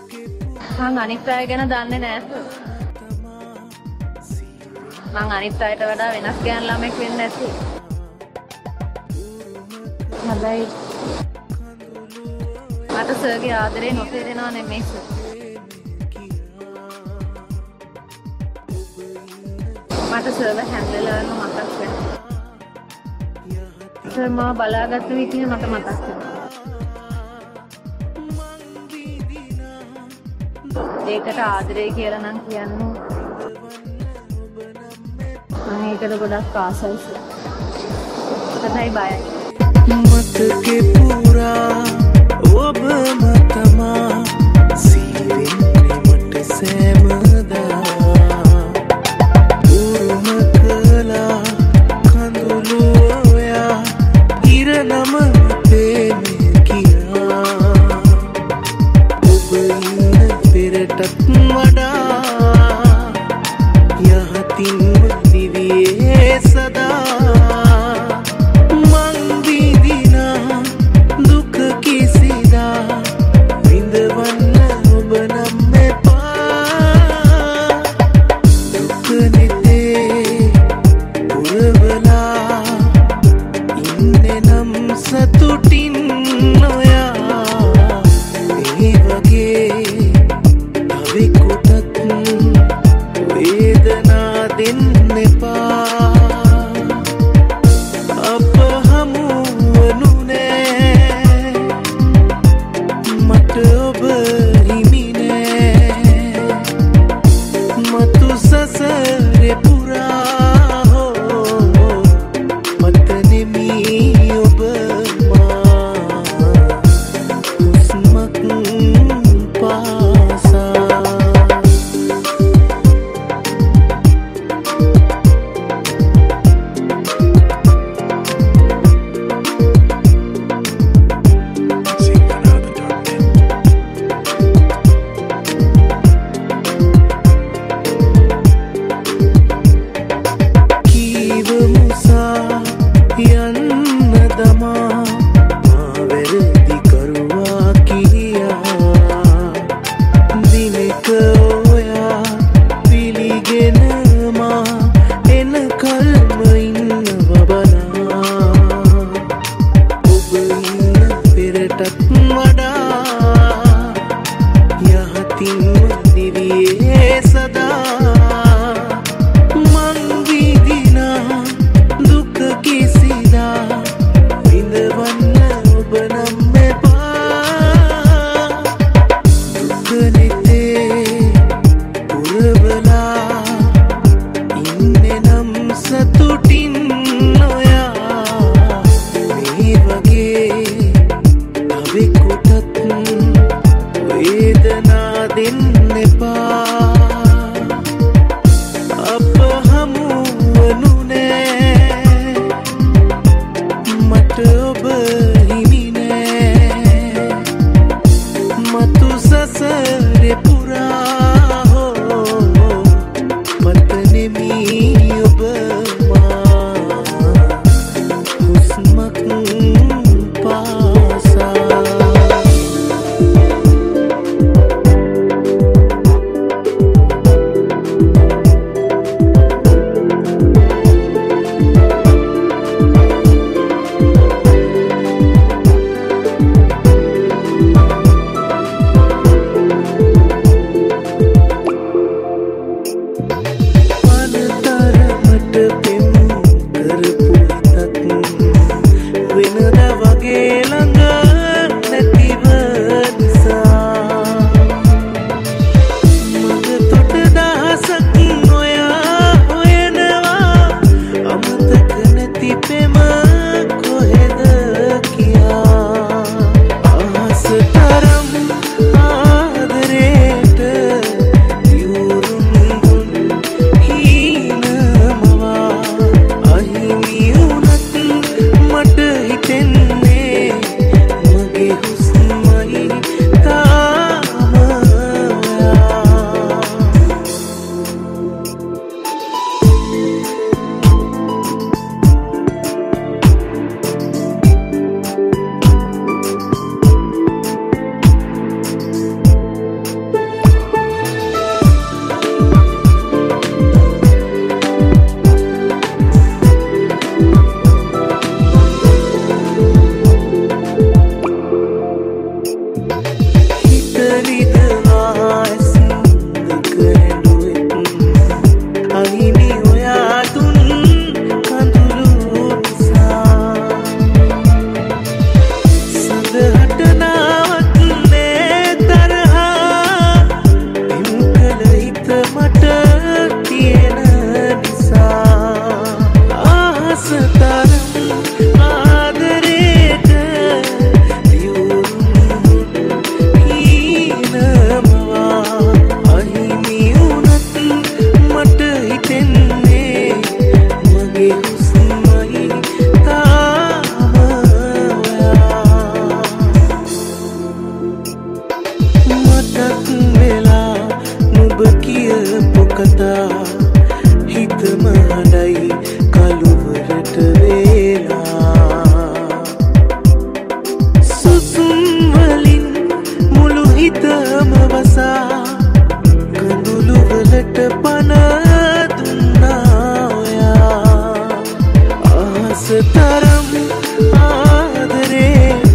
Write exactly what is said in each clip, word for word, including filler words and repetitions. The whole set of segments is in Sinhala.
මං අනිත් අය ගැන දන්නේ නෑ. මං අනිත් අයට වඩා වෙනස් ගෑන් ළමෙක් වෙන්න ඇති. හැබැයි මට සර්ගේ ආදරේ නොතේරෙනව නෙමෙයි සර්. මට සර්ව හැම වෙලාවෙම මතක් වෙනවා. සර් මා බලාගත්ත විදිහ මට මතක් වෙනවා. ඒකට ආදරේ කියලා නම් කියන්නේ මම ඒකට ගොඩක් ආසයි සර්. හැබැයි බයයි. මතකේ පුරා ඔබම තමා සීවෙන්නේ මට සෑමදා උරුම කළා කඳුළු ඔයා ඉරනම තේමේ කියා ඔබ ඉන්න පෙරටත් වඩා යහතින්ම දිවියේ සදා සතුටින් නොයා මේ වගේ තවෙකුටත් වේදනා දෙන්න එපා අප හමු වනු නෑ මට ඔබ හිමි නෑ මතු සසරේ පුරා හෝ මට නෙමී ඔබ සතුටින් නොයා මේ වගේ තවෙකුටත් වේදනා දෙන්න එපා අප හමු වනු නෑ මට ඔබ හිමි නෑ මතු සසරේ පුරා හෝ මට නෙමී ඔබ Usmak pasal වෙලා නුඹ කියපු කතා හිතම හඬයි කලුවරට වේලා සුසුම් වලින් මුළු හිතම වසා කඳුළු වලට පන දුන්නා ඔයා ආසතරම් ආදරේට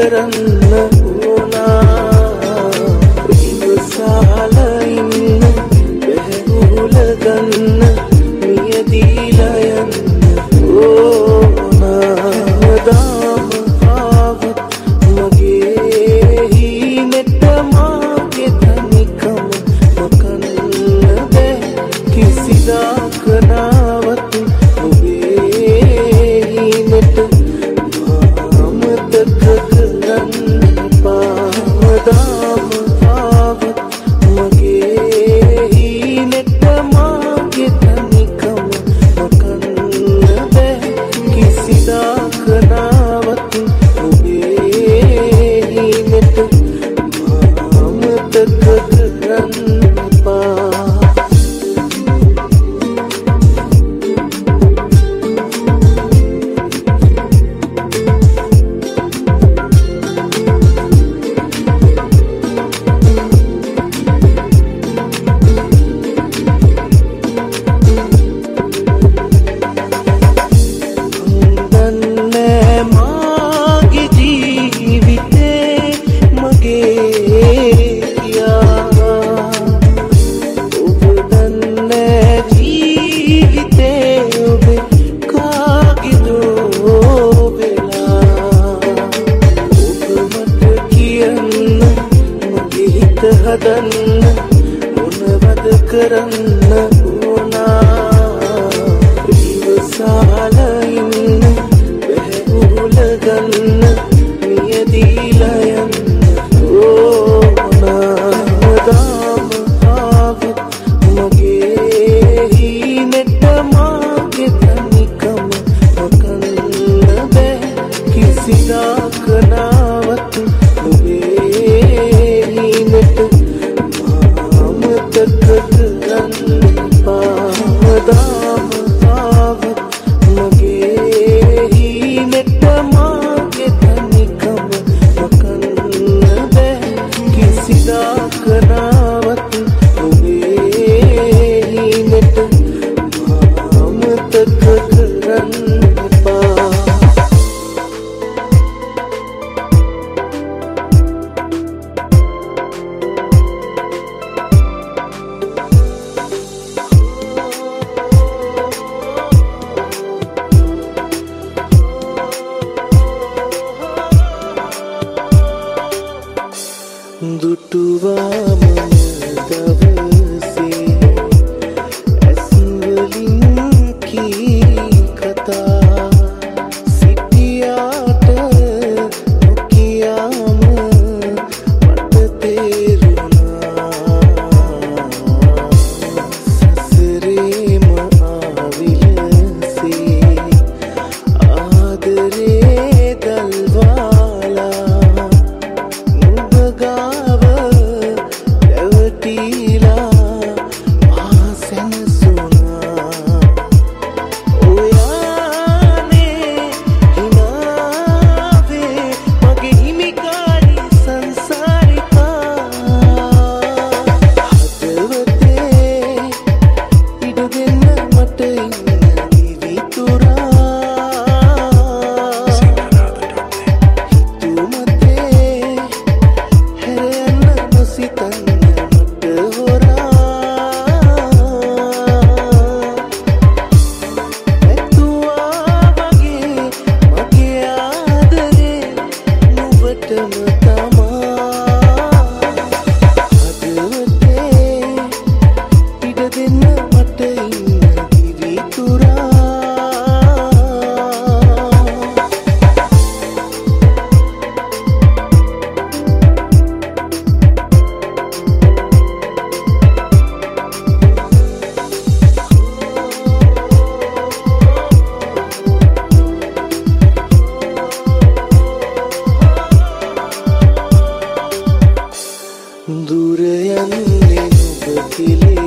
කරන්න ඕනා ඉවසාල ඉන්න බැහැගුල ගන්න මියදීලා යන්න ඕනා දාම ආවත් මගේ හිනෙට මාගේ තනිකම මකන්න බෑ කිසිදාක නාවත් ඔබේ හිනෙට අමතක කරන්න පාදාම ආවත් මගේ හිනෙට මාගේ තනිකම මකන්න බෑ කිසිදාක නාවත් ඔබේ හිනෙට අමතක කරන්න පා හදන්න මොනවද කරන්න ඕනා ඉවසාල ඉන්න බැහැගුල ගන්න මියදීලා යන්න ඕනා දාම ආවත් මගේ හිනෙට මාගේ තනිකම මකන්න බෑ කිසිදාක නාවත් ඔබේ හිනෙට අමතක කරන්න පාදාම ආවත් මගේ හිනෙට මාගේ තනිකම මකන්න බෑ කිසිදාක නාවත් ඔබේ හිනෙට අමතක කරන්න පා දුටුවා මම දවසේ ඇස්වලින් කී කතා සිටියාට නොකියාම මට තේරුණා සසරේම ආවිලසේ ආදරේ දල්වාලා දුර යන්නේ ඔබ පිළි